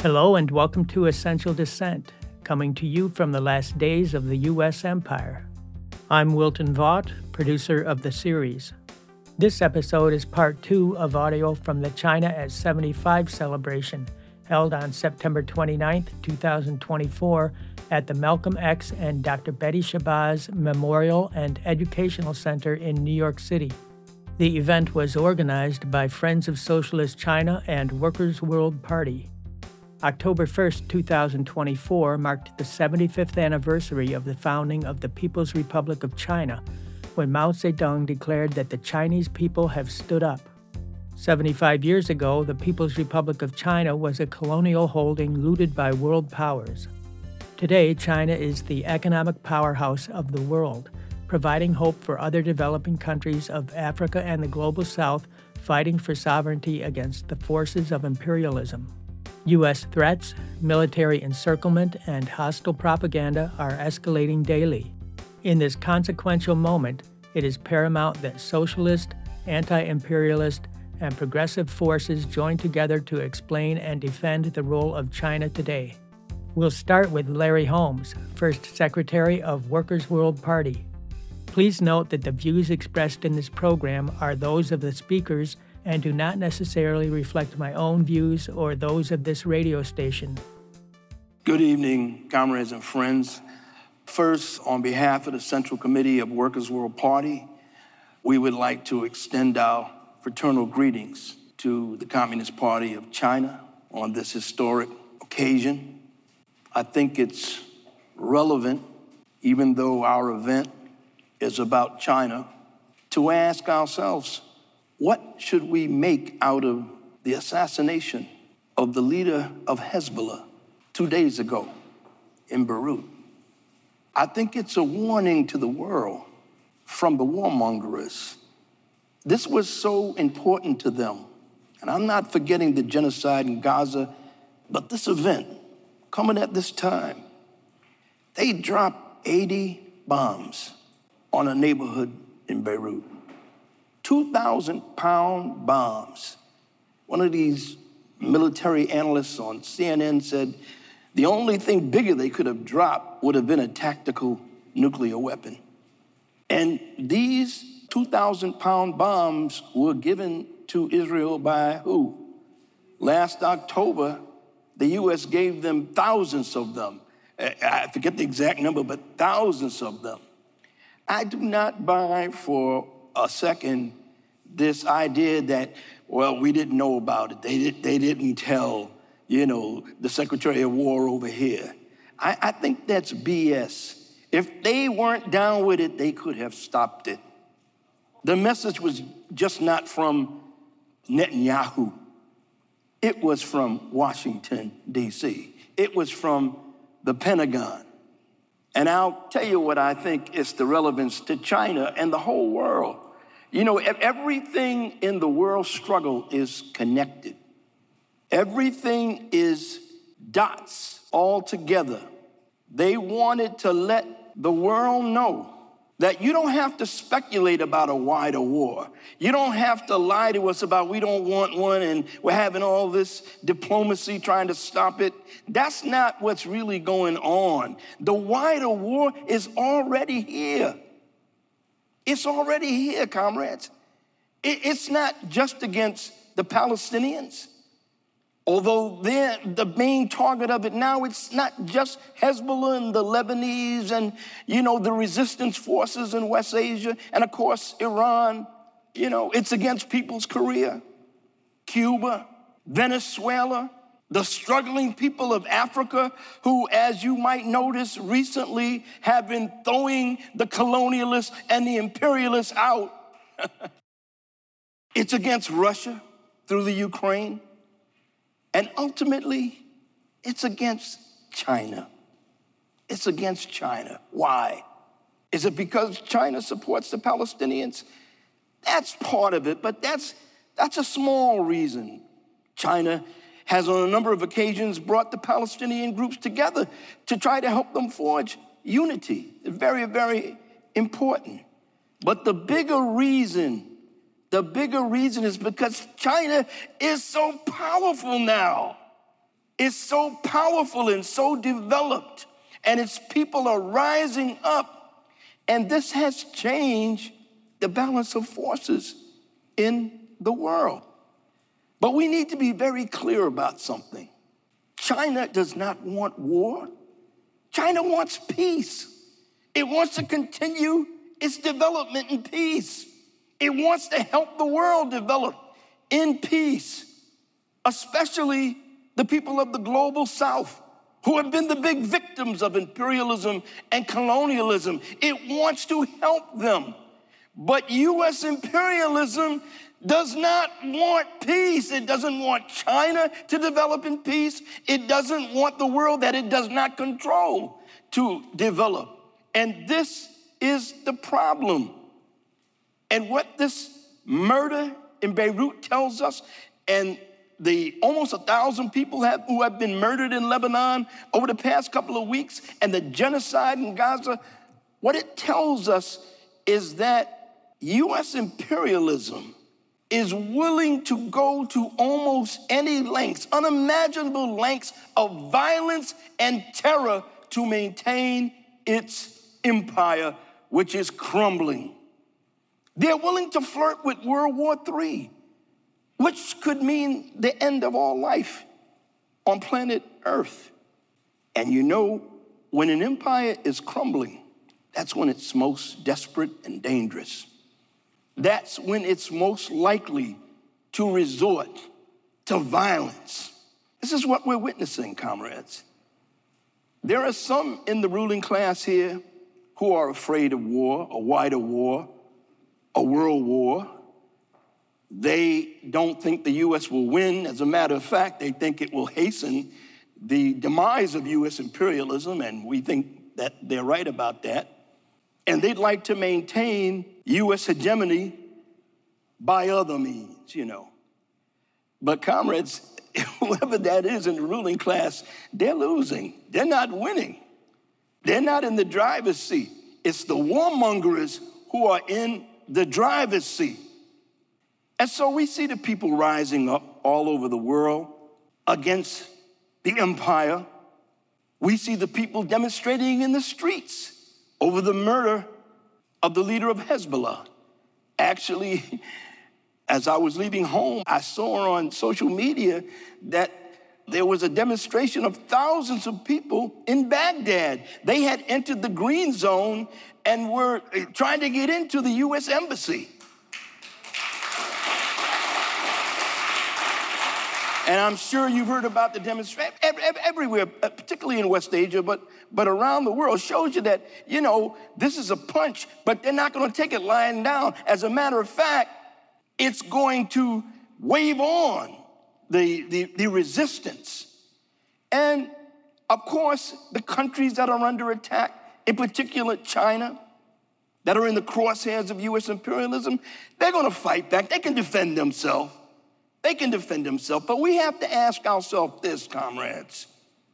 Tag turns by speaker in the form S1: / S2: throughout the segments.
S1: Hello and welcome to Essential Dissent, coming to you from the last days of the U.S. Empire. I'm Wilton Vaught, producer of the series. This episode is part 2 of audio from the China at 75 celebration held on September 29, 2024 at the Malcolm X and Dr. Betty Shabazz Memorial and Educational Center in New York City. The event was organized by Friends of Socialist China and Workers' World Party. October 1, 2024 marked the 75th anniversary of the founding of the People's Republic of China, when Mao Zedong declared that the Chinese people have stood up. 75 years ago, the People's Republic of China was a colonial holding looted by world powers. Today, China is the economic powerhouse of the world, providing hope for other developing countries of Africa and the global South fighting for sovereignty against the forces of imperialism. U.S. threats, military encirclement, and hostile propaganda are escalating daily. In this consequential moment, it is paramount that socialist, anti-imperialist, and progressive forces join together to explain and defend the role of China today. We'll start with Larry Holmes, First Secretary of Workers' World Party. Please note that the views expressed in this program are those of the speakers and do not necessarily reflect my own views or those of this radio station.
S2: Good evening, comrades and friends. First, on behalf of the Central Committee of Workers' World Party, we would like to extend our fraternal greetings to the Communist Party of China on this historic occasion. I think it's relevant, even though our event is about China, to ask ourselves, what should we make out of the assassination of the leader of Hezbollah 2 days ago in Beirut? I think it's a warning to the world from the warmongers. This was so important to them. And I'm not forgetting the genocide in Gaza, but this event coming at this time. They dropped 80 bombs on a neighborhood in Beirut. 2,000-pound bombs. One of these military analysts on CNN said the only thing bigger they could have dropped would have been a tactical nuclear weapon. And these 2,000-pound bombs were given to Israel by who? Last October, the U.S. gave them thousands of them. I forget the exact number, but thousands of them. I do not buy for a second this idea that, well, we didn't know about it. They didn't tell, the Secretary of War over here. I think that's BS. If they weren't down with it, they could have stopped it. The message was just not from Netanyahu. It was from Washington, D.C. It was from the Pentagon. And I'll tell you what I think is the relevance to China and the whole world. Everything in the world struggle is connected. Everything is dots all together. They wanted to let the world know that you don't have to speculate about a wider war. You don't have to lie to us about we don't want one and we're having all this diplomacy trying to stop it. That's not what's really going on. The wider war is already here. It's already here, comrades. It's not just against the Palestinians. Although they're the main target of it now, it's not just Hezbollah and the Lebanese and, the resistance forces in West Asia. And, of course, Iran. It's against People's Korea, Cuba, Venezuela, the struggling people of Africa who, as you might notice recently, have been throwing the colonialists and the imperialists out. It's against Russia through the Ukraine. And ultimately, it's against China. It's against China. Why? Is it because China supports the Palestinians? That's part of it, but that's a small reason. China has on a number of occasions brought the Palestinian groups together to try to help them forge unity. Very, very important. But the bigger reason is because China is so powerful now. is so powerful and so developed, and its people are rising up, and this has changed the balance of forces in the world. But we need to be very clear about something. China does not want war. China wants peace. It wants to continue its development in peace. It wants to help the world develop in peace, especially the people of the global South, who have been the big victims of imperialism and colonialism. It wants to help them. But U.S. imperialism does not want peace. It doesn't want China to develop in peace. It doesn't want the world that it does not control to develop. And this is the problem. And what this murder in Beirut tells us, and the almost 1,000 people who have been murdered in Lebanon over the past couple of weeks, and the genocide in Gaza, what it tells us is that U.S. imperialism is willing to go to almost any lengths, unimaginable lengths of violence and terror to maintain its empire, which is crumbling. They're willing to flirt with World War III, which could mean the end of all life on planet Earth. And you know, when an empire is crumbling, that's when it's most desperate and dangerous. That's when it's most likely to resort to violence. This is what we're witnessing, comrades. There are some in the ruling class here who are afraid of war, a wider war, a world war. They don't think the U.S. will win. As a matter of fact, they think it will hasten the demise of U.S. imperialism, and we think that they're right about that. And they'd like to maintain U.S. hegemony by other means, you know. But comrades, whoever that is in the ruling class, they're losing. They're not winning. They're not in the driver's seat. It's the warmongers who are in the driver's seat. And so we see the people rising up all over the world against the empire. We see the people demonstrating in the streets over the murder of the leader of Hezbollah. Actually, as I was leaving home, I saw on social media that there was a demonstration of thousands of people in Baghdad. They had entered the green zone and were trying to get into the U.S. embassy. And I'm sure you've heard about the demonstration everywhere, particularly in West Asia, but around the world. Shows you that, you know, this is a punch, but they're not going to take it lying down. As a matter of fact, it's going to wave on the resistance. And, of course, the countries that are under attack, in particular China, that are in the crosshairs of U.S. imperialism, they're going to fight back. They can defend themselves. They can defend themselves, but we have to ask ourselves this, comrades.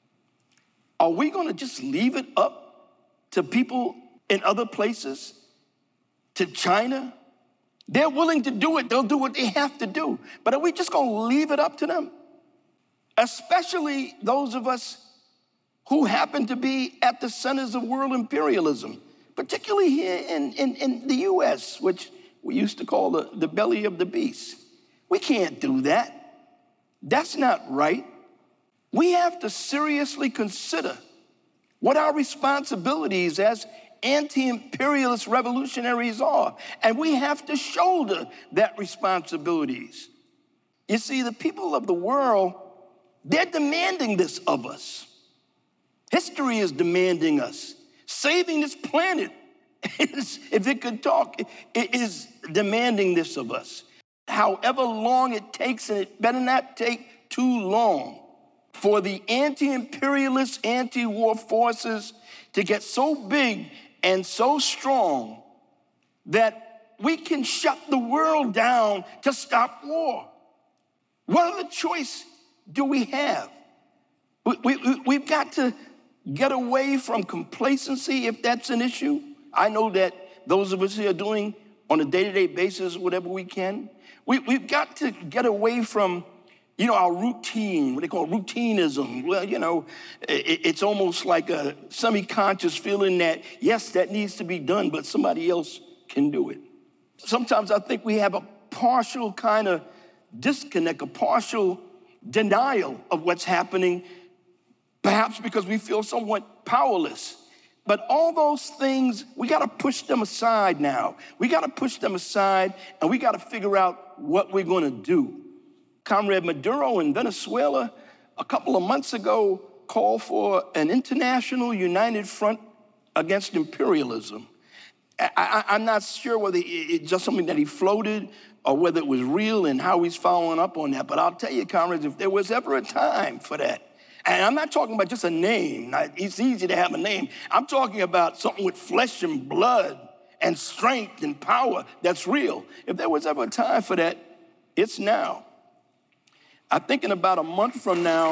S2: Are we going to just leave it up to people in other places, to China? They're willing to do it. They'll do what they have to do. But are we just going to leave it up to them? Especially those of us who happen to be at the centers of world imperialism, particularly here in the U.S., which we used to call the belly of the beast. We can't do that. That's not right. We have to seriously consider what our responsibilities as anti-imperialist revolutionaries are, and we have to shoulder that responsibilities. You see, the people of the world, they're demanding this of us. History is demanding us. Saving this planet, if it could talk, it is demanding this of us. However long it takes, and it better not take too long, for the anti-imperialist, anti-war forces to get so big and so strong that we can shut the world down to stop war. What other choice do we have? We've got to get away from complacency if that's an issue. I know that those of us here are doing on a day-to-day basis whatever we can. We've got to get away from Our routine, what they call routinism. Well, it's almost like a semi-conscious feeling that, yes, that needs to be done, but somebody else can do it. Sometimes I think we have a partial kind of disconnect, a partial denial of what's happening, perhaps because we feel somewhat powerless. But all those things, we got to push them aside now. We got to push them aside, and we got to figure out what we're going to do. Comrade Maduro in Venezuela, a couple of months ago, called for an international united front against imperialism. I'm not sure whether it's just something that he floated or whether it was real and how he's following up on that. But I'll tell you, comrades, if there was ever a time for that, and I'm not talking about just a name. It's easy to have a name. I'm talking about something with flesh and blood and strength and power that's real. If there was ever a time for that, it's now. I think in about a month from now,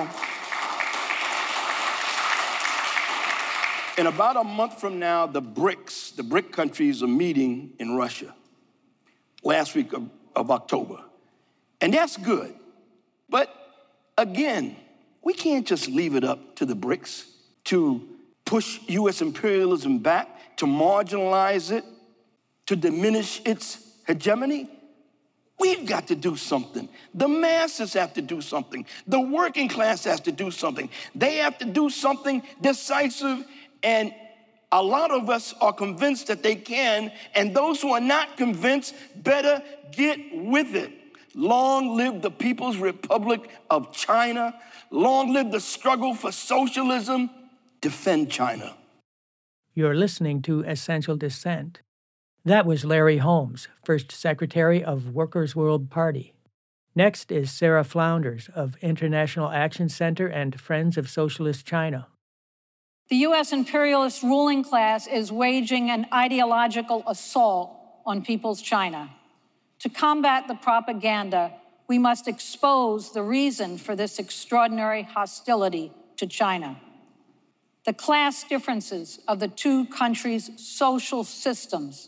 S2: the BRIC countries are meeting in Russia, last week of October. And that's good. But again, we can't just leave it up to the BRICS to push U.S. imperialism back, to marginalize it, to diminish its hegemony. We've got to do something. The masses have to do something. The working class has to do something. They have to do something decisive, and a lot of us are convinced that they can, and those who are not convinced better get with it. Long live the People's Republic of China. Long live the struggle for socialism. Defend China.
S1: You're listening to Essential Dissent. That was Larry Holmes, First Secretary of Workers' World Party. Next is Sarah Flounders of International Action Center and Friends of Socialist China.
S3: The U.S. imperialist ruling class is waging an ideological assault on People's China. To combat the propaganda, we must expose the reason for this extraordinary hostility to China. The class differences of the two countries' social systems.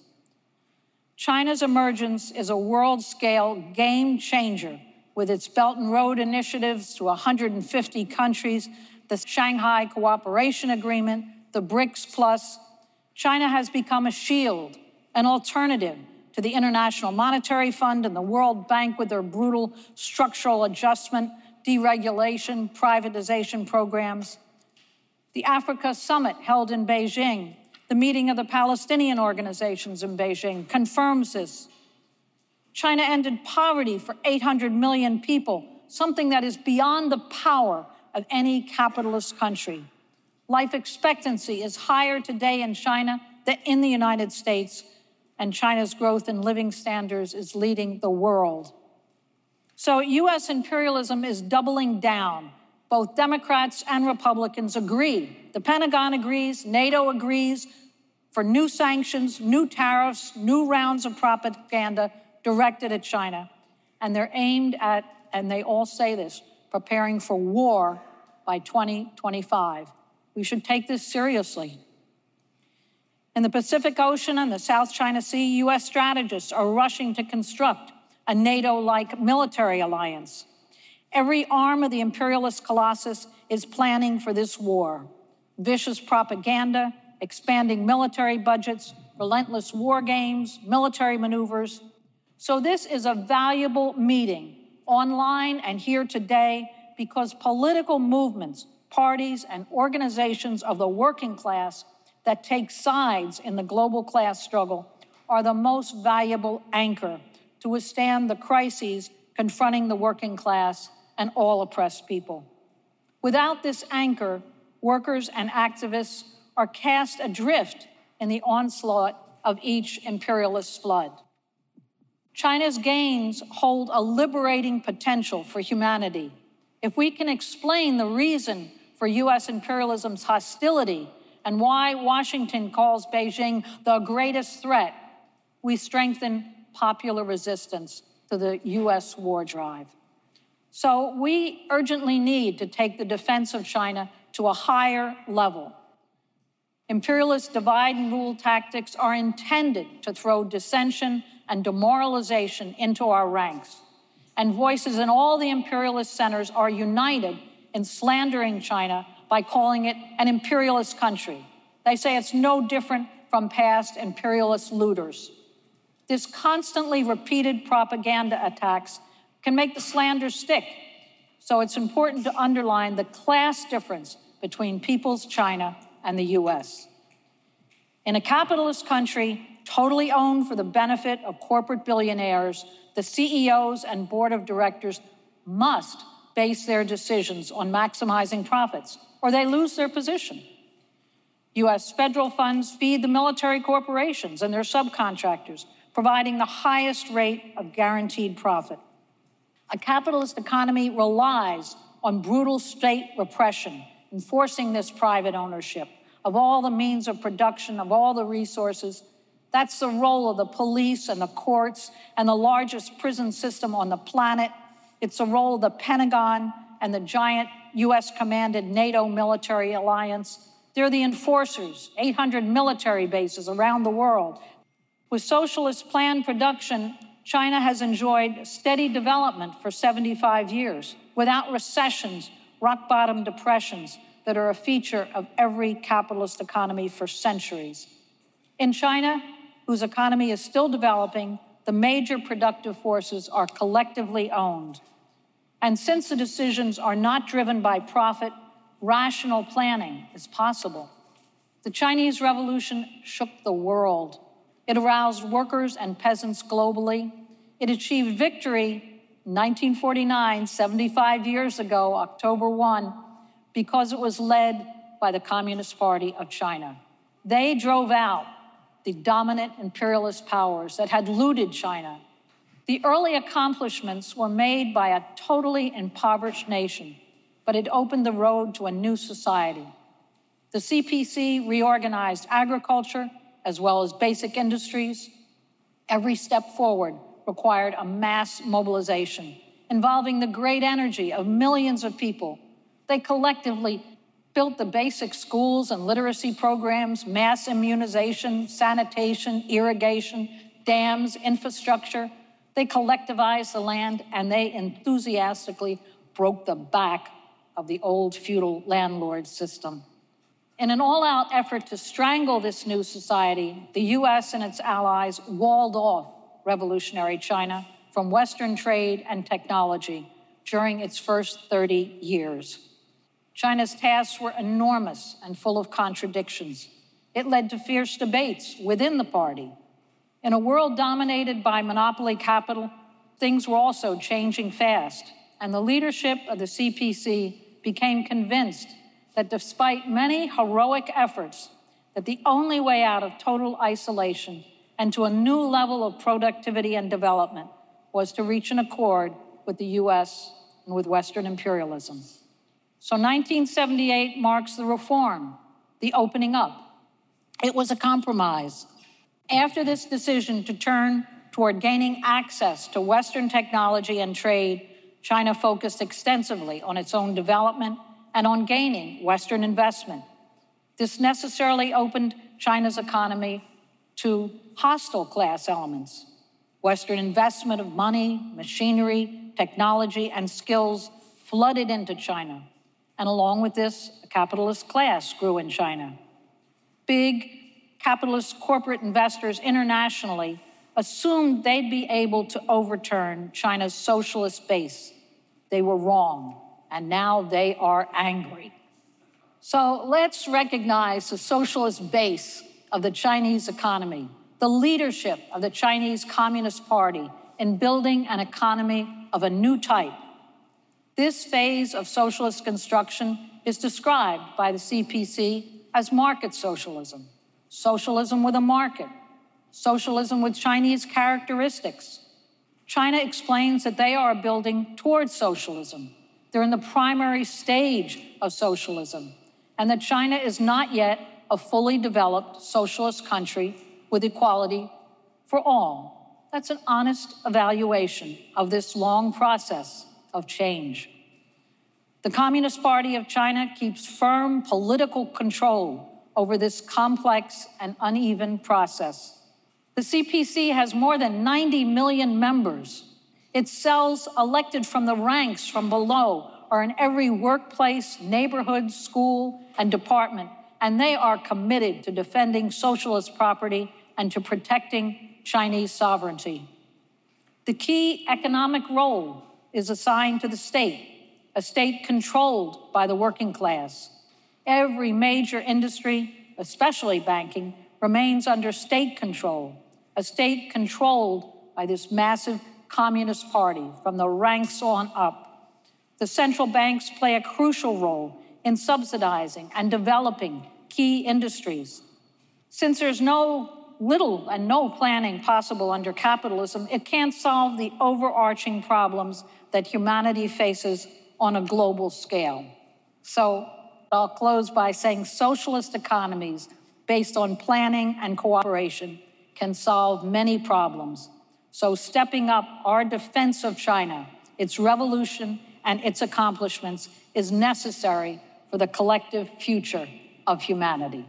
S3: China's emergence is a world-scale game changer with its Belt and Road initiatives to 150 countries, the Shanghai Cooperation Agreement, the BRICS Plus. China has become a shield, an alternative to the International Monetary Fund and the World Bank with their brutal structural adjustment, deregulation, privatization programs. The Africa Summit held in Beijing, the meeting of the Palestinian organizations in Beijing, confirms this. China ended poverty for 800 million people, something that is beyond the power of any capitalist country. Life expectancy is higher today in China than in the United States, and China's growth in living standards is leading the world. So U.S. imperialism is doubling down. Both Democrats and Republicans agree. The Pentagon agrees, NATO agrees for new sanctions, new tariffs, new rounds of propaganda directed at China. And they're aimed at, and they all say this, preparing for war by 2025. We should take this seriously. In the Pacific Ocean and the South China Sea, U.S. strategists are rushing to construct a NATO-like military alliance. Every arm of the imperialist colossus is planning for this war. Vicious propaganda, expanding military budgets, relentless war games, military maneuvers. So this is a valuable meeting, online and here today, because political movements, parties, and organizations of the working class that take sides in the global class struggle are the most valuable anchor to withstand the crises confronting the working class and all oppressed people. Without this anchor, workers and activists are cast adrift in the onslaught of each imperialist flood. China's gains hold a liberating potential for humanity. If we can explain the reason for U.S. imperialism's hostility and why Washington calls Beijing the greatest threat, we strengthen popular resistance to the U.S. war drive. So we urgently need to take the defense of China to a higher level. Imperialist divide and rule tactics are intended to throw dissension and demoralization into our ranks. and voices in all the imperialist centers are united in slandering China by calling it an imperialist country. They say it's no different from past imperialist looters. This constantly repeated propaganda attacks can make the slander stick. So it's important to underline the class difference between People's China and the US. In a capitalist country totally owned for the benefit of corporate billionaires, the CEOs and board of directors must base their decisions on maximizing profits, or they lose their position. US federal funds feed the military corporations and their subcontractors, providing the highest rate of guaranteed profit. A capitalist economy relies on brutal state repression, enforcing this private ownership of all the means of production, of all the resources. That's the role of the police and the courts and the largest prison system on the planet. It's the role of the Pentagon and the giant US-commanded NATO military alliance. They're the enforcers, 800 military bases around the world. With socialist planned production, China has enjoyed steady development for 75 years, without recessions, rock-bottom depressions that are a feature of every capitalist economy for centuries. In China, whose economy is still developing, the major productive forces are collectively owned. And since the decisions are not driven by profit, rational planning is possible. The Chinese Revolution shook the world. It aroused workers and peasants globally. It achieved victory in 1949, 75 years ago, October 1, because it was led by the Communist Party of China. They drove out the dominant imperialist powers that had looted China. The early accomplishments were made by a totally impoverished nation, but it opened the road to a new society. The CPC reorganized agriculture as well as basic industries. Every step forward required a mass mobilization involving the great energy of millions of people. They collectively built the basic schools and literacy programs, mass immunization, sanitation, irrigation, dams, infrastructure. They collectivized the land, and they enthusiastically broke the back of the old feudal landlord system. In an all-out effort to strangle this new society, the US and its allies walled off revolutionary China from Western trade and technology during its first 30 years. China's tasks were enormous and full of contradictions. It led to fierce debates within the party. In a world dominated by monopoly capital, things were also changing fast, and the leadership of the CPC became convinced that despite many heroic efforts, that the only way out of total isolation and to a new level of productivity and development was to reach an accord with the US and with Western imperialism. So 1978 marks the reform, the opening up. It was a compromise. After this decision to turn toward gaining access to Western technology and trade, China focused extensively on its own development and on gaining Western investment. This necessarily opened China's economy to hostile class elements. Western investment of money, machinery, technology, and skills flooded into China. And along with this, a capitalist class grew in China. Big capitalist corporate investors internationally assumed they'd be able to overturn China's socialist base. They were wrong, and now they are angry. So let's recognize the socialist base of the Chinese economy, the leadership of the Chinese Communist Party in building an economy of a new type. This phase of socialist construction is described by the CPC as market socialism, socialism with a market, socialism with Chinese characteristics. China explains that they are building towards socialism. They're in the primary stage of socialism, and that China is not yet a fully developed socialist country with equality for all. That's an honest evaluation of this long process of change. The Communist Party of China keeps firm political control over this complex and uneven process. The CPC has more than 90 million members. Its cells, elected from the ranks from below, are in every workplace, neighborhood, school, and department, and they are committed to defending socialist property and to protecting Chinese sovereignty. The key economic role is assigned to the state, a state controlled by the working class. Every major industry, especially banking, remains under state control, a state controlled by this massive Communist Party from the ranks on up. The central banks play a crucial role in subsidizing and developing key industries. Since there's little and no planning possible under capitalism, it can't solve the overarching problems that humanity faces on a global scale. So I'll close by saying socialist economies based on planning and cooperation can solve many problems. So stepping up our defense of China, its revolution, and its accomplishments is necessary for the collective future of humanity.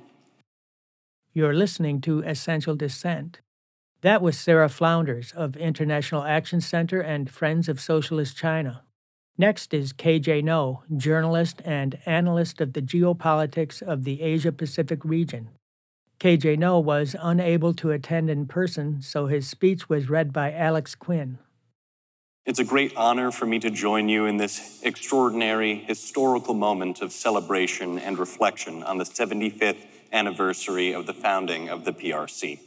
S1: You're listening to Essential Dissent. That was Sarah Flounders of International Action Center and Friends of Socialist China. Next is KJ No, journalist and analyst of the geopolitics of the Asia-Pacific region. KJ No was unable to attend in person, so his speech was read by Alex Quinn.
S4: It's a great honor for me to join you in this extraordinary historical moment of celebration and reflection on the 75th anniversary of the founding of the PRC.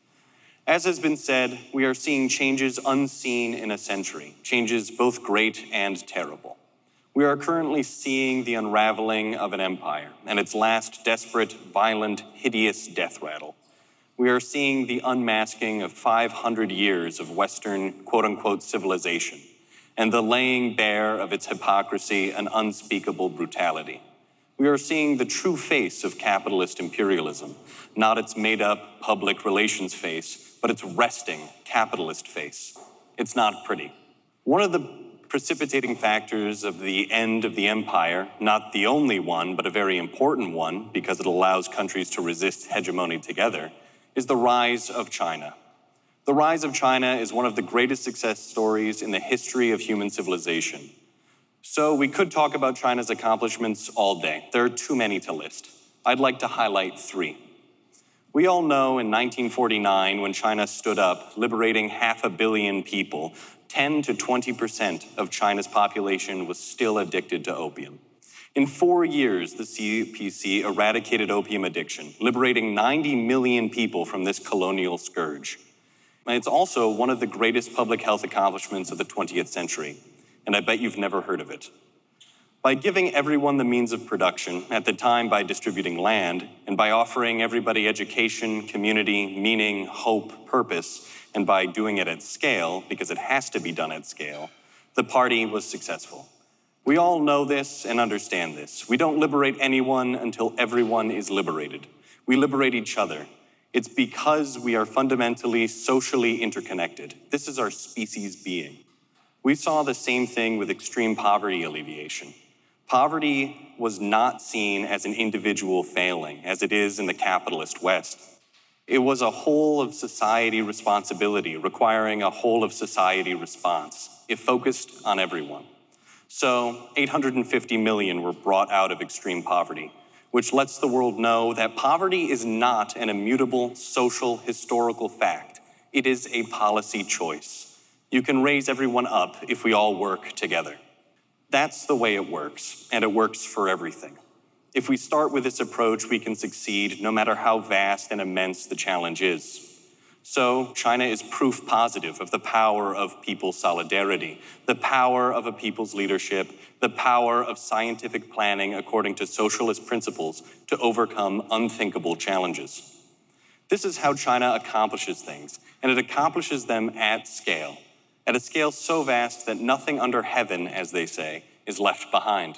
S4: As has been said, we are seeing changes unseen in a century, changes both great and terrible. We are currently seeing the unraveling of an empire and its last desperate, violent, hideous death rattle. We are seeing the unmasking of 500 years of Western quote-unquote civilization and the laying bare of its hypocrisy and unspeakable brutality. We are seeing the true face of capitalist imperialism, not its made-up public relations face, but its resting capitalist face. It's not pretty. One of the precipitating factors of the end of the empire, not the only one, but a very important one, because it allows countries to resist hegemony together, is the rise of China. The rise of China is one of the greatest success stories in the history of human civilization. So we could talk about China's accomplishments all day. There are too many to list. I'd like to highlight 3. We all know in 1949, when China stood up, liberating 500 million people, 10 to 20% of China's population was still addicted to opium. In 4 years, the CPC eradicated opium addiction, liberating 90 million people from this colonial scourge. And it's also one of the greatest public health accomplishments of the 20th century, and I bet you've never heard of it. By giving everyone the means of production, at the time by distributing land, and by offering everybody education, community, meaning, hope, purpose, and by doing it at scale, because it has to be done at scale, the party was successful. We all know this and understand this. We don't liberate anyone until everyone is liberated. We liberate each other. It's because we are fundamentally socially interconnected. This is our species being. We saw the same thing with extreme poverty alleviation. Poverty was not seen as an individual failing, as it is in the capitalist West. It was a whole of society responsibility, requiring a whole of society response. It focused on everyone. So 850 million were brought out of extreme poverty, which lets the world know that poverty is not an immutable social historical fact. It is a policy choice. You can raise everyone up if we all work together. That's the way it works, and it works for everything. If we start with this approach, we can succeed no matter how vast and immense the challenge is. So China is proof positive of the power of people's solidarity, the power of a people's leadership, the power of scientific planning according to socialist principles to overcome unthinkable challenges. This is how China accomplishes things, and it accomplishes them at a scale so vast that nothing under heaven, as they say, is left behind.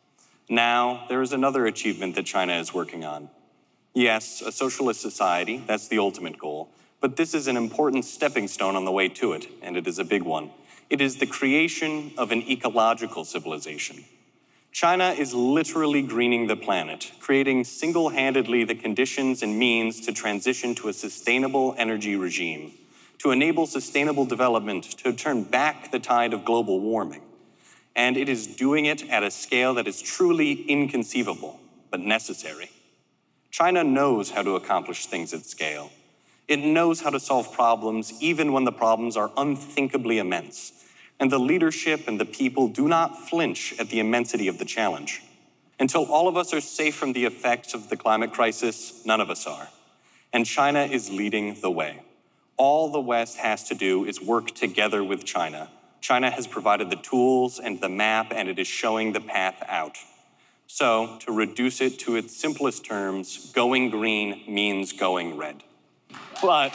S4: Now, there is another achievement that China is working on. Yes, a socialist society, that's the ultimate goal. But this is an important stepping stone on the way to it, and it is a big one. It is the creation of an ecological civilization. China is literally greening the planet, creating single-handedly the conditions and means to transition to a sustainable energy regime, to enable sustainable development to turn back the tide of global warming. And it is doing it at a scale that is truly inconceivable, but necessary. China knows how to accomplish things at scale. It knows how to solve problems even when the problems are unthinkably immense. And the leadership and the people do not flinch at the immensity of the challenge. Until all of us are safe from the effects of the climate crisis, none of us are. And China is leading the way. All the West has to do is work together with China. China has provided the tools and the map, and it is showing the path out. So, to reduce it to its simplest terms, going green means going red. But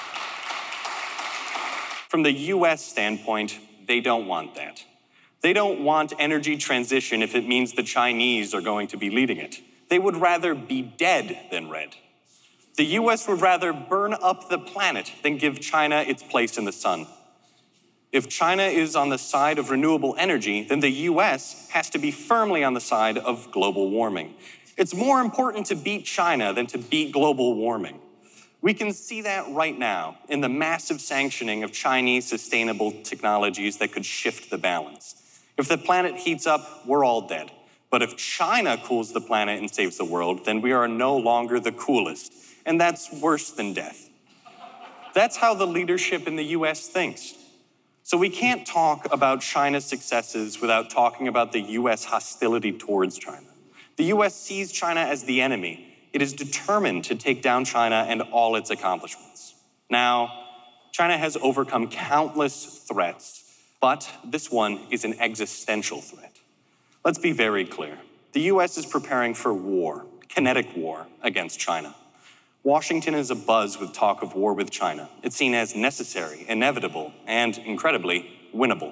S4: from the US standpoint, they don't want that. They don't want energy transition if it means the Chinese are going to be leading it. They would rather be dead than red. The US would rather burn up the planet than give China its place in the sun. If China is on the side of renewable energy, then the US has to be firmly on the side of global warming. It's more important to beat China than to beat global warming. We can see that right now in the massive sanctioning of Chinese sustainable technologies that could shift the balance. If the planet heats up, we're all dead. But if China cools the planet and saves the world, then we are no longer the coolest. And that's worse than death. That's how the leadership in the US thinks. So we can't talk about China's successes without talking about the US hostility towards China. The US sees China as the enemy. It is determined to take down China and all its accomplishments. Now, China has overcome countless threats, but this one is an existential threat. Let's be very clear. The US is preparing for war, kinetic war, against China. Washington is abuzz with talk of war with China. It's seen as necessary, inevitable, and incredibly winnable.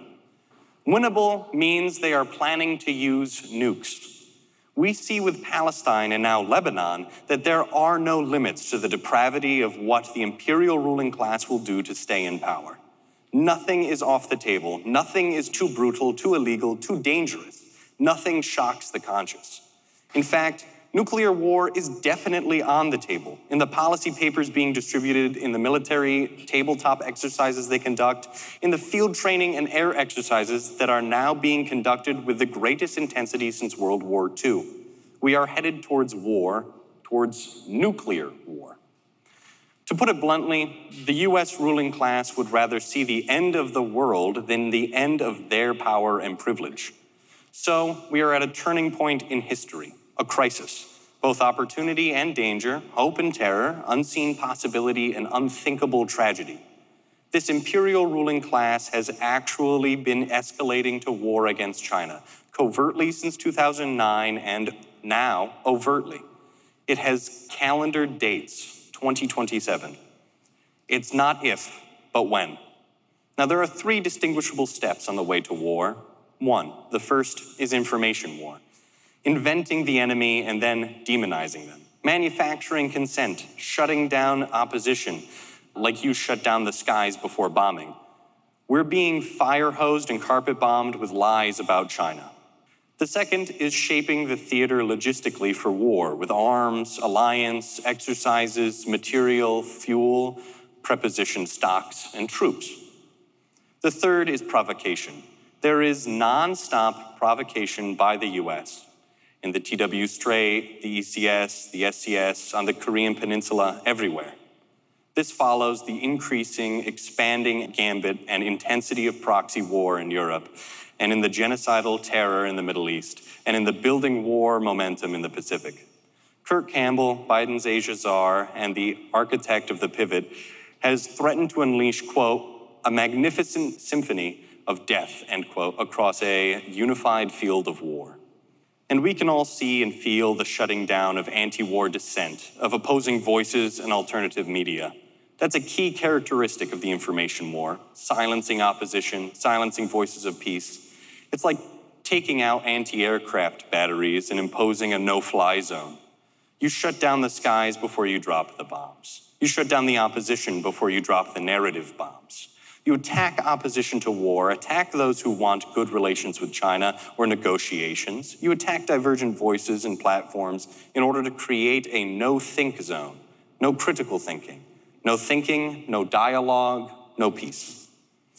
S4: Winnable means they are planning to use nukes. We see with Palestine and now Lebanon that there are no limits to the depravity of what the imperial ruling class will do to stay in power. Nothing is off the table. Nothing is too brutal, too illegal, too dangerous. Nothing shocks the conscience. In fact, nuclear war is definitely on the table. In the policy papers being distributed, in the military tabletop exercises they conduct, in the field training and air exercises that are now being conducted with the greatest intensity since World War II. We are headed towards war, towards nuclear war. To put it bluntly, the US ruling class would rather see the end of the world than the end of their power and privilege. So we are at a turning point in history. A crisis, both opportunity and danger, hope and terror, unseen possibility and unthinkable tragedy. This imperial ruling class has actually been escalating to war against China, covertly since 2009 and now overtly. It has calendared dates, 2027. It's not if, but when. Now there are 3 distinguishable steps on the way to war. 1, the first is information war. Inventing the enemy and then demonizing them. Manufacturing consent, shutting down opposition, like you shut down the skies before bombing. We're being fire-hosed and carpet-bombed with lies about China. The second is shaping the theater logistically for war with arms, alliance, exercises, material, fuel, preposition stocks, and troops. The third is provocation. There is non-stop provocation by the US. In the TW Strait, the ECS, the SCS, on the Korean Peninsula, everywhere. This follows the increasing, expanding gambit and intensity of proxy war in Europe, and in the genocidal terror in the Middle East, and in the building war momentum in the Pacific. Kurt Campbell, Biden's Asia czar, and the architect of the pivot, has threatened to unleash, quote, a magnificent symphony of death, end quote, across a unified field of war. And we can all see and feel the shutting down of anti-war dissent, of opposing voices and alternative media. That's a key characteristic of the information war, silencing opposition, silencing voices of peace. It's like taking out anti-aircraft batteries and imposing a no-fly zone. You shut down the skies before you drop the bombs. You shut down the opposition before you drop the narrative bombs. You attack opposition to war, attack those who want good relations with China or negotiations. You attack divergent voices and platforms in order to create a no-think zone, no critical thinking. No thinking, no dialogue, no peace.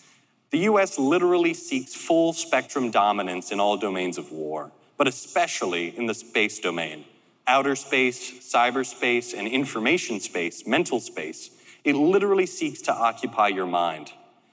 S4: The US literally seeks full spectrum dominance in all domains of war, but especially in the space domain. Outer space, cyberspace, and information space, mental space, it literally seeks to occupy your mind.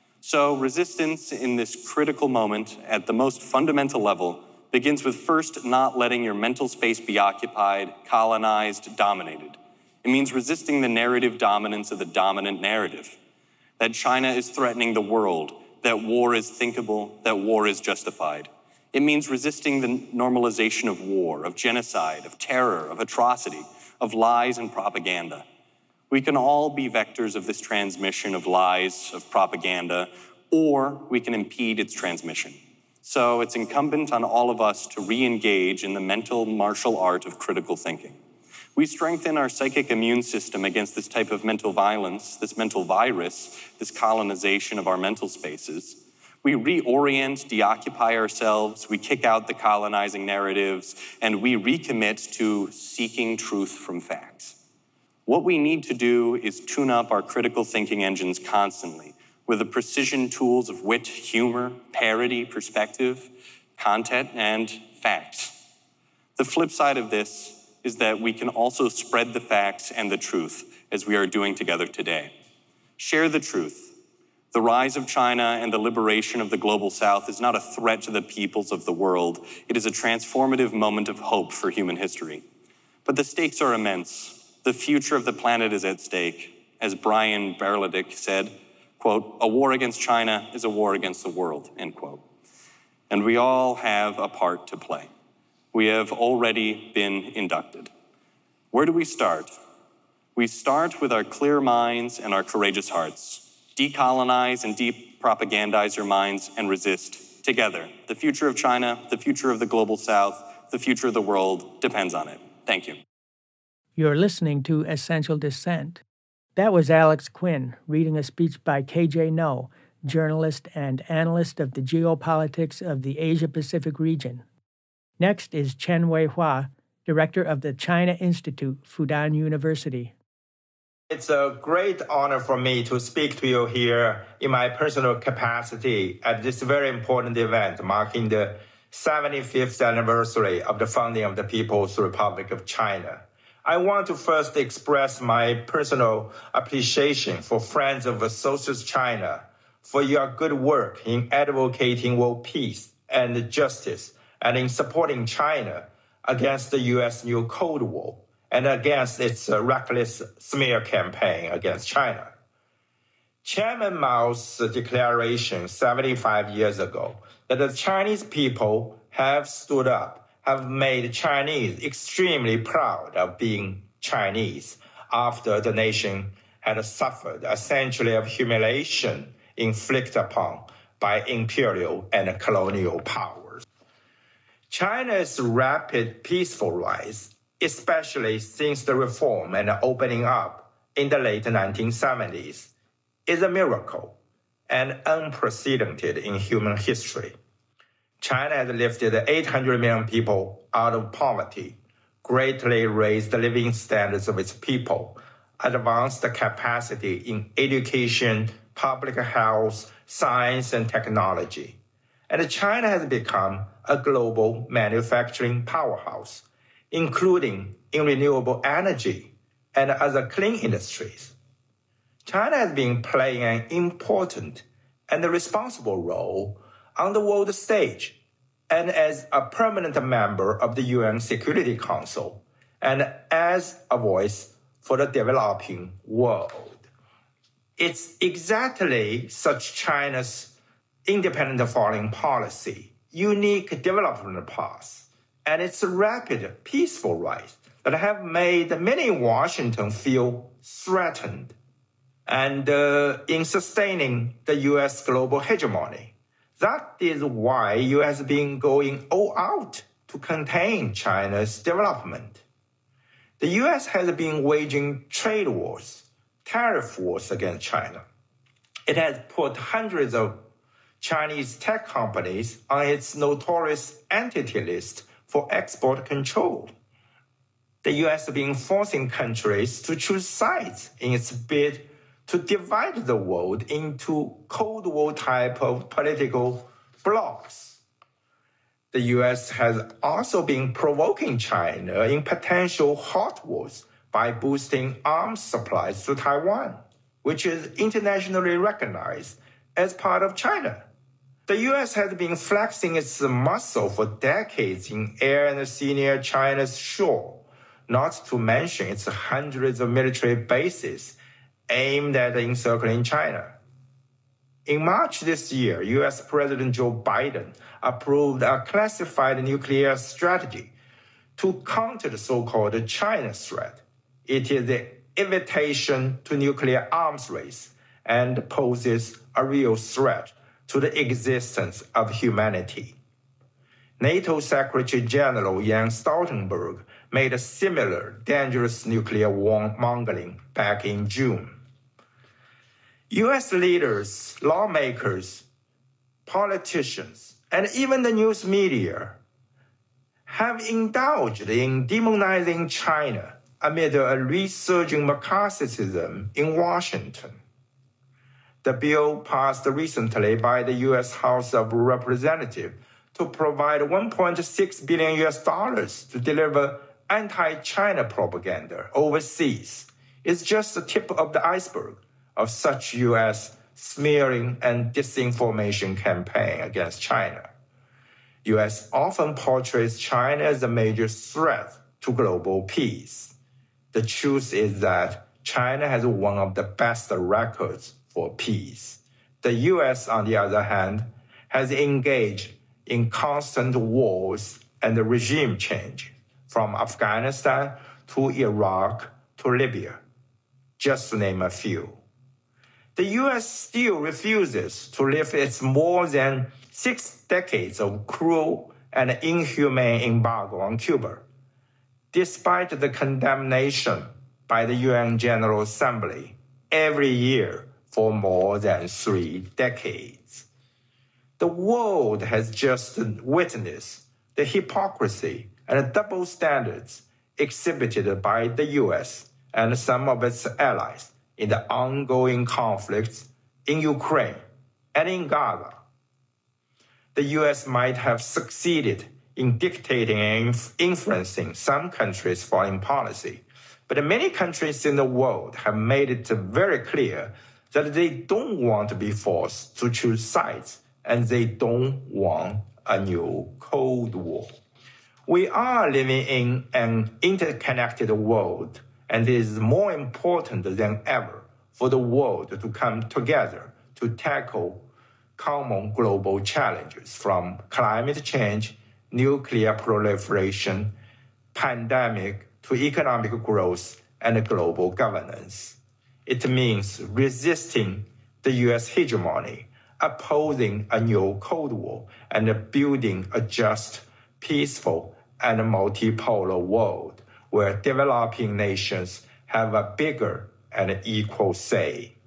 S4: So resistance in this critical moment at the most fundamental level begins with first not letting your mental space be occupied, colonized, dominated. It means resisting the narrative dominance of the dominant narrative, that China is threatening the world, that war is thinkable, that war is justified. It means resisting the normalization of war, of genocide, of terror, of atrocity, of lies and propaganda. We can all be vectors of this transmission of lies, of propaganda, or we can impede its transmission. So it's incumbent on all of us to re-engage in the mental martial art of critical thinking. We strengthen our psychic immune system against this type of mental violence, this mental virus, this colonization of our mental spaces. We reorient, deoccupy ourselves, we kick out the colonizing narratives, and we recommit to seeking truth from facts. What we need to do is tune up our critical thinking engines constantly with the precision tools of wit, humor, parody, perspective, content, and facts. The flip side of this is that we can also spread the facts and the truth as we are doing together today. Share the truth. The rise of China and the liberation of the global South is not a threat to the peoples of the world. It is a transformative moment of hope for human history. But the stakes are immense. The future of the planet is at stake. As Brian Berladick said, quote, "A war against China is a war against the world," end quote. And we all have a part to play. We have already been inducted. Where do we start? We start with our clear minds and our courageous hearts. Decolonize and de-propagandize your minds and resist together. The future of China, the future of the global South, the future of the world depends on it. Thank you.
S1: You're listening to Essential Dissent. That was Alex Quinn reading a speech by KJ No, journalist and analyst of the geopolitics of the Asia-Pacific region. Next is Chen Weihua, director of the China Institute, Fudan University.
S5: It's a great honor for me to speak to you here in my personal capacity at this very important event marking the 75th anniversary of the founding of the People's Republic of China. I want to first express my personal appreciation for Friends of Socialist China for your good work in advocating world peace and justice and in supporting China against the U.S. new Cold War and against its reckless smear campaign against China. Chairman Mao's declaration 75 years ago that the Chinese people have stood up, have made Chinese extremely proud of being Chinese after the nation had suffered a century of humiliation inflicted upon by imperial and colonial powers. China's rapid peaceful rise, especially since the reform and opening up in the late 1970s, is a miracle and unprecedented in human history. China has lifted 800 million people out of poverty, greatly raised the living standards of its people, advanced the capacity in education, public health, science, and technology. And China has become a global manufacturing powerhouse, including in renewable energy and other clean industries. China has been playing an important and responsible role on the world stage and as a permanent member of the UN Security Council and as a voice for the developing world. It's exactly such China's independent foreign policy, unique development path, and its rapid, peaceful rise that have made many in Washington feel threatened and in sustaining the U.S. global hegemony. That is why U.S. has been going all out to contain China's development. The U.S. has been waging trade wars, tariff wars against China. It has put hundreds of Chinese tech companies on its notorious entity list for export control. The U.S. has been forcing countries to choose sides in its bid to divide the world into Cold War type of political blocs. The US has also been provoking China in potential hot wars by boosting arms supplies to Taiwan, which is internationally recognized as part of China. The US has been flexing its muscle for decades in air and sea near China's shore, not to mention its hundreds of military bases aimed at encircling China. In March this year, US President Joe Biden approved a classified nuclear strategy to counter the so-called China threat. It is the invitation to nuclear arms race and poses a real threat to the existence of humanity. NATO Secretary General Jens Stoltenberg made a similar dangerous nuclear warmongering back in June. US leaders, lawmakers, politicians, and even the news media have indulged in demonizing China amid a resurging McCarthyism in Washington. The bill passed recently by the US House of Representatives to provide $1.6 billion to deliver anti-China propaganda overseas is just the tip of the iceberg of such US smearing and disinformation campaign against China. US often portrays China as a major threat to global peace. The truth is that China has one of the best records for peace. The US, on the other hand, has engaged in constant wars and regime change, from Afghanistan to Iraq to Libya, just to name a few. The US still refuses to lift its more than 6 decades of cruel and inhumane embargo on Cuba, despite the condemnation by the UN General Assembly every year for more than 3 decades. The world has just witnessed the hypocrisy and double standards exhibited by the US and some of its allies in the ongoing conflicts in Ukraine and in Gaza. The US might have succeeded in dictating and influencing some countries' foreign policy, but many countries in the world have made it very clear that they don't want to be forced to choose sides, and they don't want a new Cold War. We are living in an interconnected world, and it is more important than ever for the world to come together to tackle common global challenges from climate change, nuclear proliferation, pandemic, to economic growth and global governance. It means resisting the US hegemony, opposing a new Cold War, and building a just, peaceful, and multipolar world where developing nations have a bigger and equal say.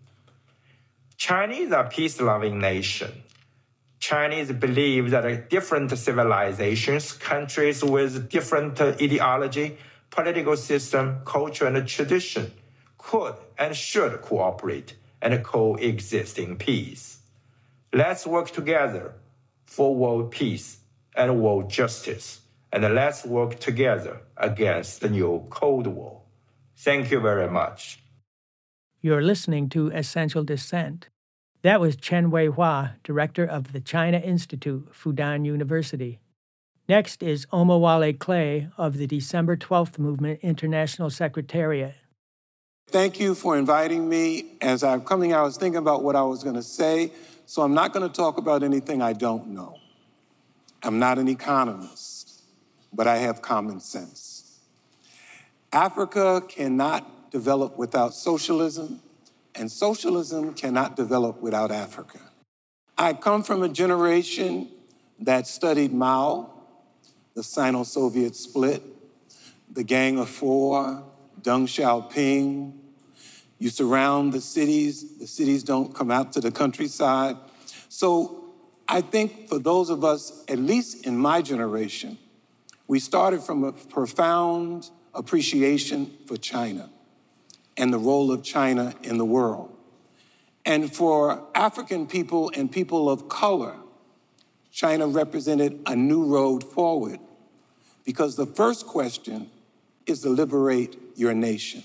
S5: China is a peace-loving nation. Chinese believe that different civilizations, countries with different ideology, political system, culture, and tradition could and should cooperate and coexist in peace. Let's work together for world peace and world justice, and let's work together against the new Cold War. Thank you very much.
S1: You're listening to Essential Dissent. That was Chen Weihua, director of the China Institute, Fudan University. Next is Omowale Clay of the December 12th Movement International Secretariat.
S6: Thank you for inviting me. As I'm coming out, I was thinking about what I was going to say, so I'm not going to talk about anything I don't know. I'm not an economist, but I have common sense. Africa cannot develop without socialism, and socialism cannot develop without Africa. I come from a generation that studied Mao, the Sino-Soviet split, the Gang of Four, Deng Xiaoping. You surround the cities don't come out to the countryside. So I think for those of us, at least in my generation, we started from a profound appreciation for China and the role of China in the world. And for African people and people of color, China represented a new road forward, because the first question is to liberate your nation.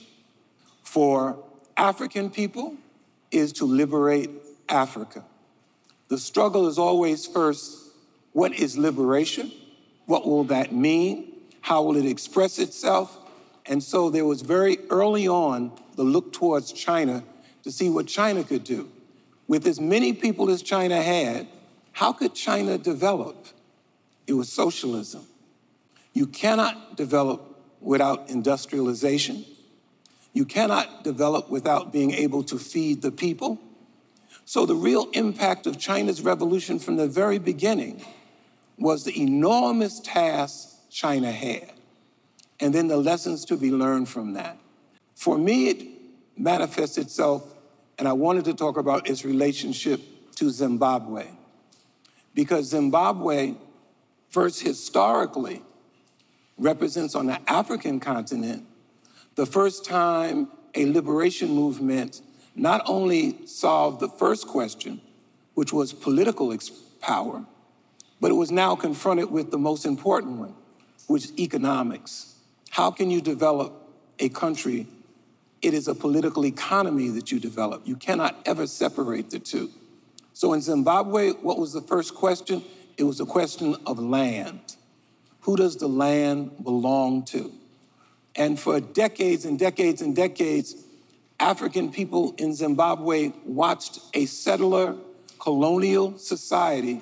S6: For African people is to liberate Africa. The struggle is always first, what is liberation? What will that mean? How will it express itself? And so there was very early on the look towards China to see what China could do. With as many people as China had, how could China develop? It was socialism. You cannot develop without industrialization. You cannot develop without being able to feed the people. So the real impact of China's revolution from the very beginning was the enormous task China had, and then the lessons to be learned from that. For me, it manifests itself, and I wanted to talk about its relationship to Zimbabwe, because Zimbabwe, first historically, represents on the African continent the first time a liberation movement not only solved the first question, which was political power, but it was now confronted with the most important one, which is economics. How can you develop a country? It is a political economy that you develop. You cannot ever separate the two. So in Zimbabwe, what was the first question? It was a question of land. Who does the land belong to? And for decades and decades and decades, African people in Zimbabwe watched a settler colonial society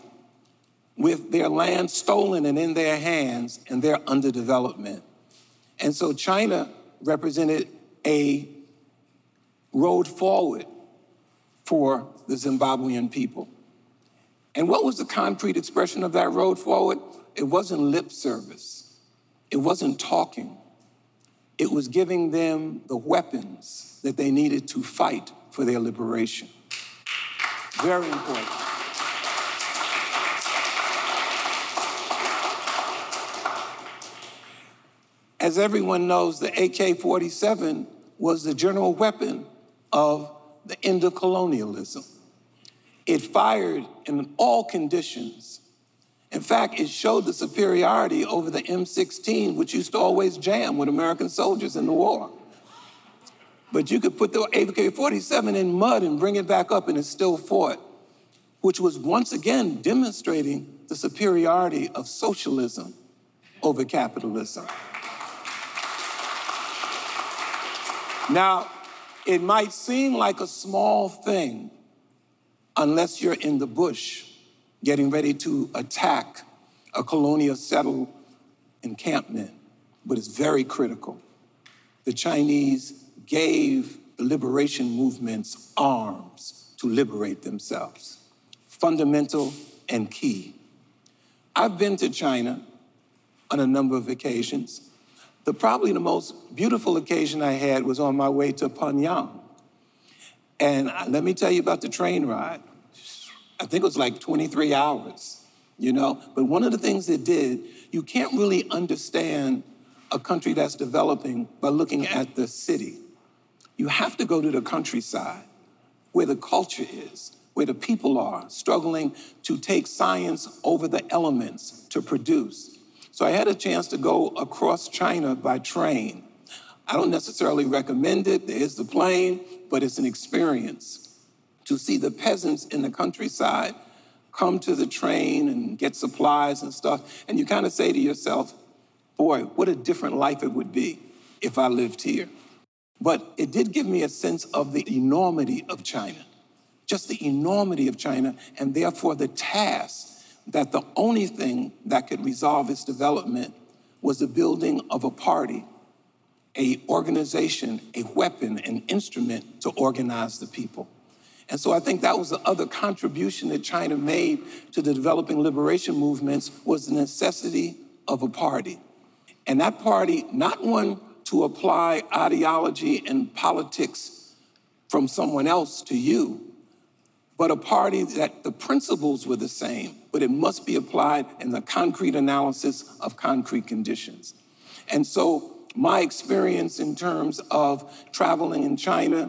S6: with their land stolen and in their hands, and their underdevelopment. And so China represented a road forward for the Zimbabwean people. And what was the concrete expression of that road forward? It wasn't lip service. It wasn't talking. It was giving them the weapons that they needed to fight for their liberation. Very important. As everyone knows, the AK-47 was the general weapon of the end of colonialism. It fired in all conditions. In fact, it showed the superiority over the M16, which used to always jam with American soldiers in the war. But you could put the AK-47 in mud and bring it back up and it still fought, which was once again demonstrating the superiority of socialism over capitalism. Now, it might seem like a small thing unless you're in the bush getting ready to attack a colonial settled encampment, but it's very critical. The Chinese gave the liberation movements arms to liberate themselves. Fundamental and key. I've been to China on a number of occasions. Probably the most beautiful occasion I had was on my way to Pyongyang. And let me tell you about the train ride. I think it was like 23 hours, you know? But one of the things it did, you can't really understand a country that's developing by looking at the city. You have to go to the countryside, where the culture is, where the people are struggling to take science over the elements to produce. So I had a chance to go across China by train. I don't necessarily recommend it. There is the plane, but it's an experience to see the peasants in the countryside come to the train and get supplies and stuff. And you kind of say to yourself, boy, what a different life it would be if I lived here. But it did give me a sense of the enormity of China, just the enormity of China, and therefore the task that the only thing that could resolve its development was the building of a party, an organization, a weapon, an instrument to organize the people. And so I think that was the other contribution that China made to the developing liberation movements, was the necessity of a party. And that party, not one to apply ideology and politics from someone else to you, but a party that the principles were the same, but it must be applied in the concrete analysis of concrete conditions. And so my experience in terms of traveling in China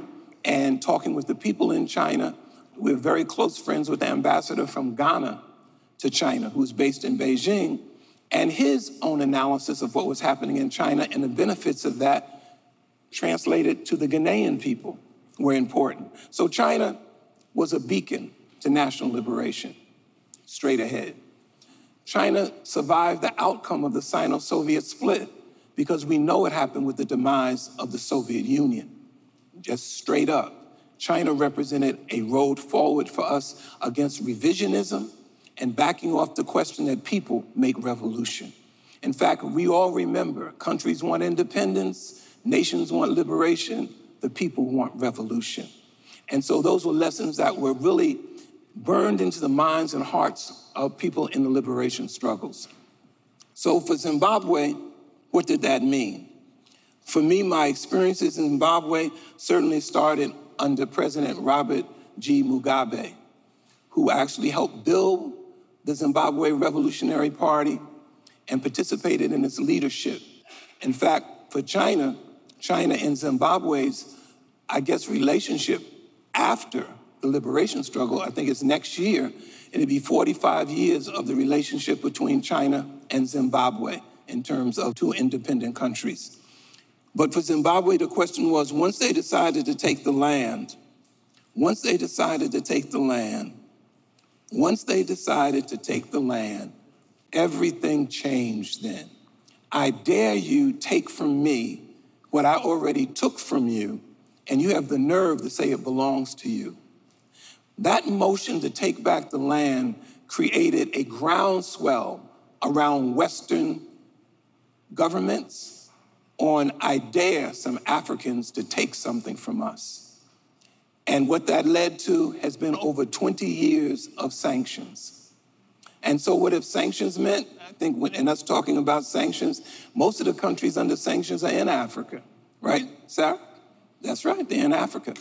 S6: and talking with the people in China. We're very close friends with the ambassador from Ghana to China, who's based in Beijing, and his own analysis of what was happening in China and the benefits of that translated to the Ghanaian people were important. So China was a beacon to national liberation, straight ahead. China survived the outcome of the Sino-Soviet split because we know what happened with the demise of the Soviet Union. Just straight up, China represented a road forward for us against revisionism and backing off the question that people make revolution. In fact, we all remember countries want independence, nations want liberation, the people want revolution. And so those were lessons that were really burned into the minds and hearts of people in the liberation struggles. So for Zimbabwe, what did that mean? For me, my experiences in Zimbabwe certainly started under President Robert G. Mugabe, who actually helped build the Zimbabwe Revolutionary Party and participated in its leadership. In fact, for China and Zimbabwe's, relationship after the liberation struggle, I think it's next year, it'll be 45 years of the relationship between China and Zimbabwe in terms of two independent countries. But for Zimbabwe, the question was, once they decided to take the land, everything changed then. I dare you take from me what I already took from you, and you have the nerve to say it belongs to you. That motion to take back the land created a groundswell around Western governments on, I dare some Africans to take something from us. And what that led to has been over 20 years of sanctions. And so what have sanctions meant? I think, in us talking about sanctions, most of the countries under sanctions are in Africa, right, Sarah? That's right, they're in Africa,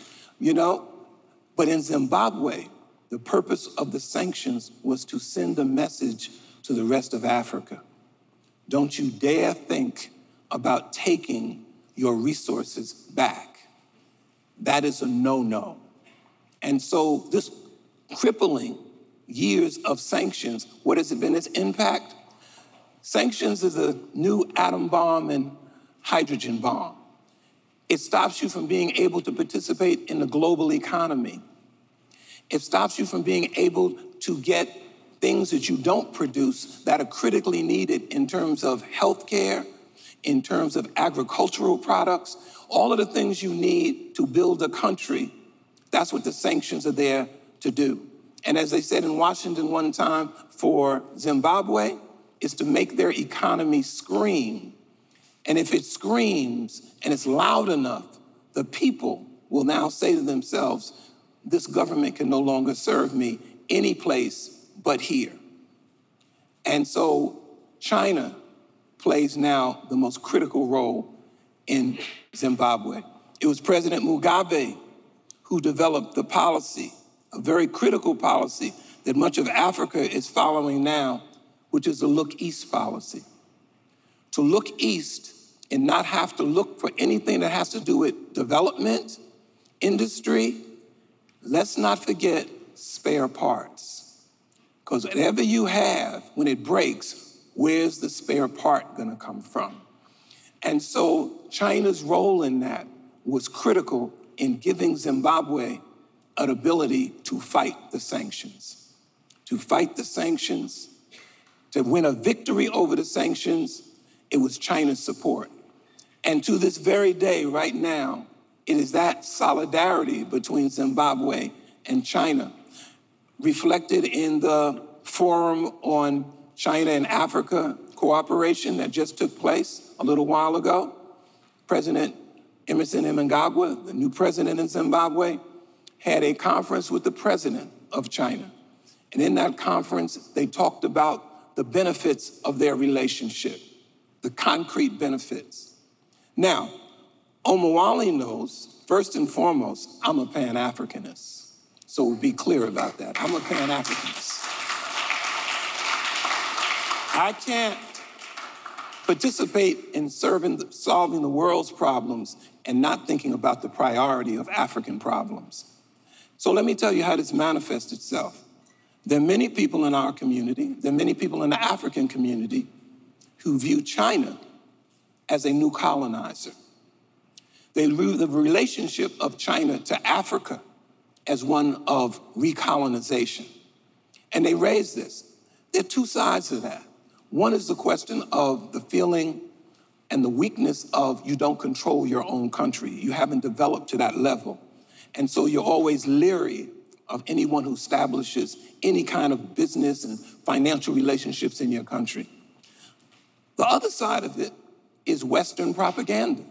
S6: But in Zimbabwe, the purpose of the sanctions was to send a message to the rest of Africa. Don't you dare think about taking your resources back. That is a no-no. And so this crippling years of sanctions, what has been its impact? Sanctions is a new atom bomb and hydrogen bomb. It stops you from being able to participate in the global economy. It stops you from being able to get things that you don't produce that are critically needed in terms of healthcare, in terms of agricultural products, all of the things you need to build a country. That's what the sanctions are there to do. And as they said in Washington one time, for Zimbabwe, is to make their economy scream. And if it screams and it's loud enough, the people will now say to themselves, this government can no longer serve me any place but here. And so China plays now the most critical role in Zimbabwe. It was President Mugabe who developed the policy, a very critical policy that much of Africa is following now, which is the Look East policy. To look east and not have to look for anything that has to do with development, industry. Let's not forget spare parts. Because whatever you have, when it breaks, where's the spare part gonna come from? And so China's role in that was critical in giving Zimbabwe an ability to fight the sanctions. To fight the sanctions, to win a victory over the sanctions, it was China's support. And to this very day, right now, it is that solidarity between Zimbabwe and China, reflected in the Forum on China and Africa Cooperation that just took place a little while ago. President Emmerson Mnangagwa, the new president in Zimbabwe, had a conference with the president of China. And in that conference, they talked about the benefits of their relationship, the concrete benefits. Now, Omowale knows, first and foremost, I'm a Pan-Africanist. So we'll be clear about that. I'm a Pan-Africanist. I can't participate in solving the world's problems and not thinking about the priority of African problems. So let me tell you how this manifests itself. There are many people in our community, there are many people in the African community who view China as a new colonizer. They view the relationship of China to Africa as one of recolonization. And they raise this. There are two sides to that. One is the question of the feeling and the weakness of you don't control your own country. You haven't developed to that level. And so you're always leery of anyone who establishes any kind of business and financial relationships in your country. The other side of it is Western propaganda.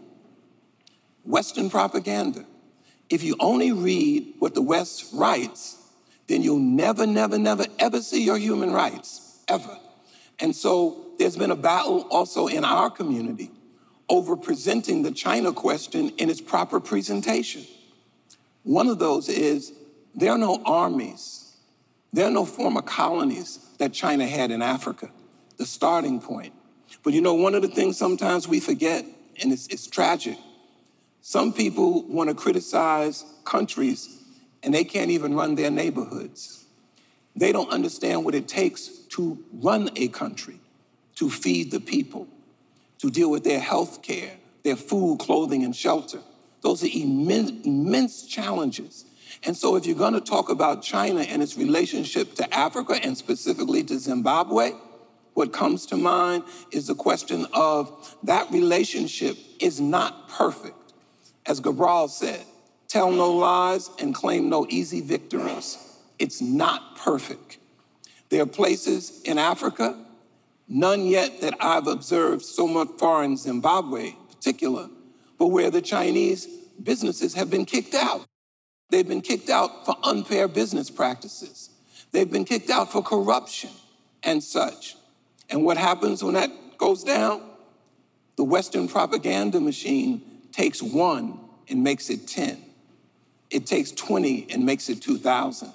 S6: Western propaganda. If you only read what the West writes, then you'll never, ever see your human rights, ever. And so there's been a battle also in our community over presenting the China question in its proper presentation. One of those is there are no armies, there are no former colonies that China had in Africa, the starting point. But you know, one of the things sometimes we forget, and it's tragic, some people want to criticize countries and they can't even run their neighborhoods. They don't understand what it takes to run a country, to feed the people, to deal with their health care, their food, clothing, and shelter. Those are immense challenges. And so if you're going to talk about China and its relationship to Africa and specifically to Zimbabwe, what comes to mind is the question of that relationship is not perfect. As Cabral said, tell no lies and claim no easy victories. It's not perfect. There are places in Africa, none yet that I've observed so much far in Zimbabwe in particular, but where the Chinese businesses have been kicked out. They've been kicked out for unfair business practices. They've been kicked out for corruption and such. And what happens when that goes down? The Western propaganda machine takes 1 and makes it 10. It takes 20 and makes it 2,000.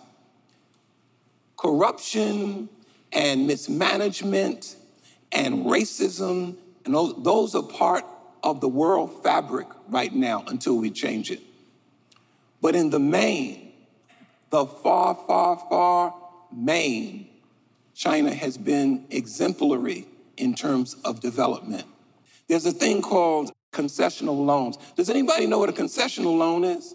S6: Corruption and mismanagement and racism, and those are part of the world fabric right now until we change it. But in the main, the far main, China has been exemplary in terms of development. There's a thing called concessional loans. Does anybody know what a concessional loan is?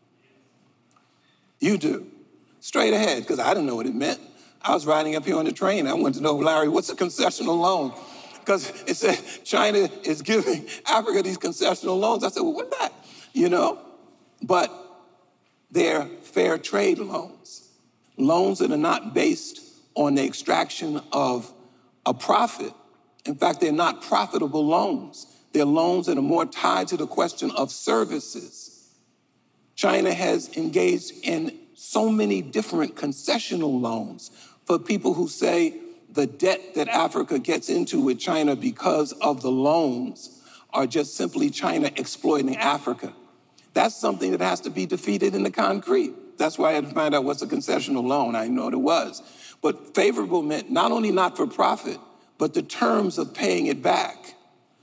S6: You do. Straight ahead, because I didn't know what it meant. I was riding up here on the train. I wanted to know, Larry, what's a concessional loan? Because it said China is giving Africa these concessional loans. I said, well, what's that? You know? But they're fair trade loans. Loans that are not based on the extraction of a profit. In fact, they're not profitable loans. They're loans that are more tied to the question of services. China has engaged in so many different concessional loans for people who say the debt that Africa gets into with China because of the loans are just simply China exploiting Africa. That's something that has to be defeated in the concrete. That's why I had to find out what's a concessional loan. I didn't know what it was. But favorable meant not only not for profit, but the terms of paying it back.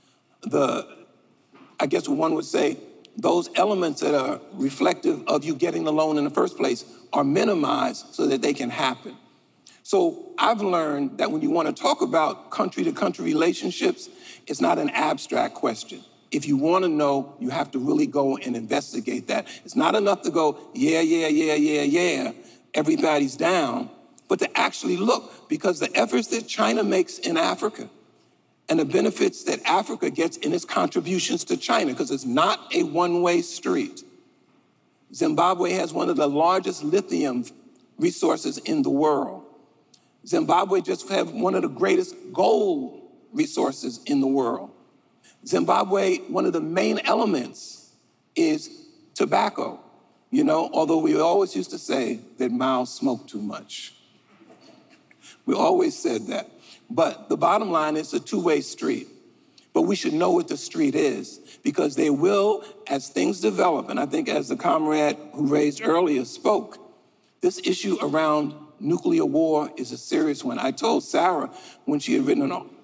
S6: I guess one would say, those elements that are reflective of you getting the loan in the first place are minimized so that they can happen. So I've learned that when you want to talk about country-to-country relationships, it's not an abstract question. If you want to know, you have to really go and investigate that. It's not enough to go, yeah, everybody's down, but to actually look, because the efforts that China makes in Africa and the benefits that Africa gets in its contributions to China, because it's not a one-way street. Zimbabwe has one of the largest lithium resources in the world. Zimbabwe just has one of the greatest gold resources in the world. Zimbabwe, one of the main elements is tobacco. You know, although we always used to say that Mao smoked too much. We always said that. But the bottom line is a two-way street. But we should know what the street is, because they will, as things develop, and I think as the comrade who raised earlier spoke, this issue around nuclear war is a serious one. I told Sarah when she had written an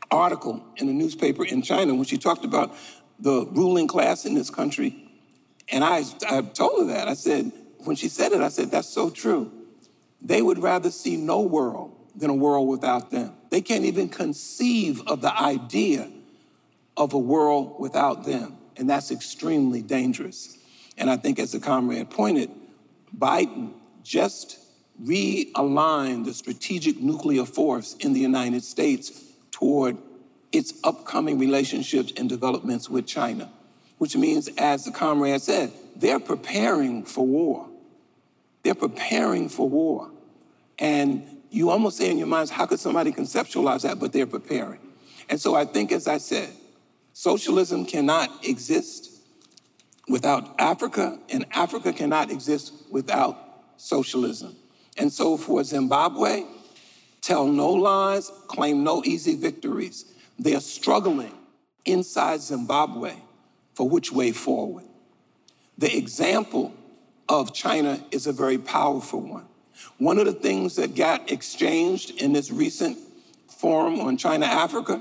S6: article in a newspaper in China when she talked about the ruling class in this country. And I told her that. I said, when she said it, I said, that's so true. They would rather see no world than a world without them. They can't even conceive of the idea of a world without them. And that's extremely dangerous. And I think, as the comrade pointed, Biden just realigned the strategic nuclear force in the United States toward its upcoming relationships and developments with China, which means, as the comrade said, they're preparing for war. They're preparing for war. And you almost say in your minds, how could somebody conceptualize that? But they're preparing. And so I think, as I said, socialism cannot exist without Africa, and Africa cannot exist without socialism. And so for Zimbabwe, tell no lies, claim no easy victories. They're struggling inside Zimbabwe for which way forward. The example of China is a very powerful one. One of the things that got exchanged in this recent forum on China-Africa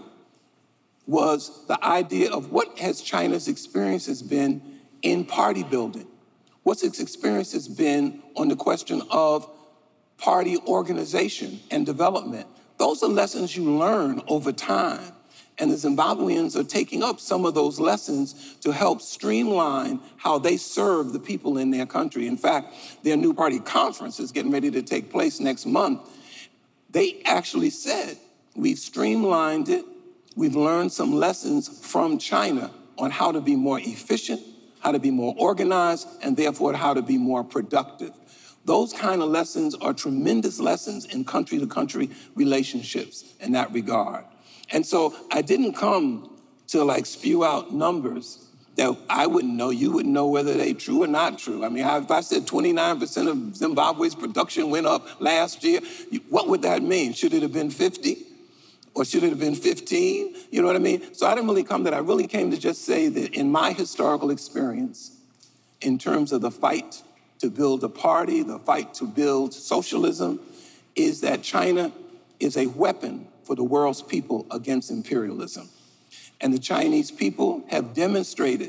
S6: was the idea of what has China's experiences been in party building. What's its experiences been on the question of party organization and development? Those are lessons you learn over time. And the Zimbabweans are taking up some of those lessons to help streamline how they serve the people in their country. In fact, their new party conference is getting ready to take place next month. They actually said, we've streamlined it. We've learned some lessons from China on how to be more efficient, how to be more organized, and therefore how to be more productive. Those kind of lessons are tremendous lessons in country-to-country relationships in that regard. And so I didn't come to spew out numbers that I wouldn't know. You wouldn't know whether they're true or not true. I mean, if I said 29% of Zimbabwe's production went up last year, what would that mean? Should it have been 50? Or should it have been 15? You know what I mean? So I didn't really come to that. I really came to just say that in my historical experience, in terms of the fight to build a party, the fight to build socialism, is that China is a weapon for the world's people against imperialism. And the Chinese people have demonstrated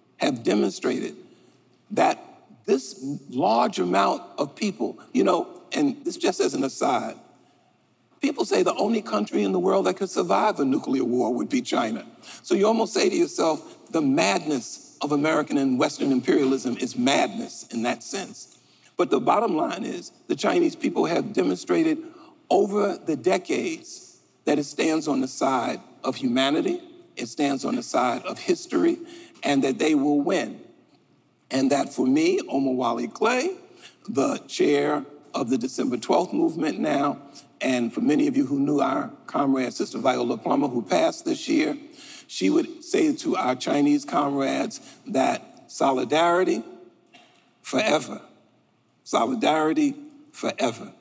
S6: that this large amount of people, and this just as an aside, people say the only country in the world that could survive a nuclear war would be China. So you almost say to yourself, the madness of American and Western imperialism is madness in that sense. But the bottom line is the Chinese people have demonstrated over the decades that it stands on the side of humanity, it stands on the side of history, and that they will win. And that for me, Omowale Clay, the chair of the December 12th movement now, and for many of you who knew our comrade, Sister Viola Plummer, who passed this year, she would say to our Chinese comrades that solidarity forever. Solidarity forever.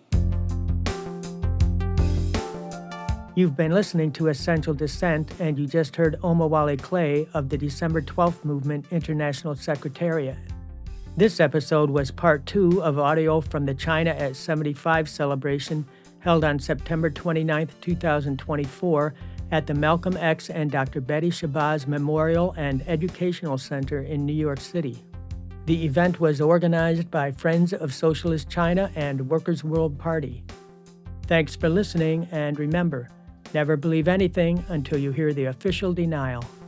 S1: You've been listening to Essential Dissent, and you just heard Omowale Clay of the December 12th Movement International Secretariat. This episode was part 2 of audio from the China at 75 celebration held on September 29, 2024 at the Malcolm X and Dr. Betty Shabazz Memorial and Educational Center in New York City. The event was organized by Friends of Socialist China and Workers' World Party. Thanks for listening, and remember, never believe anything until you hear the official denial.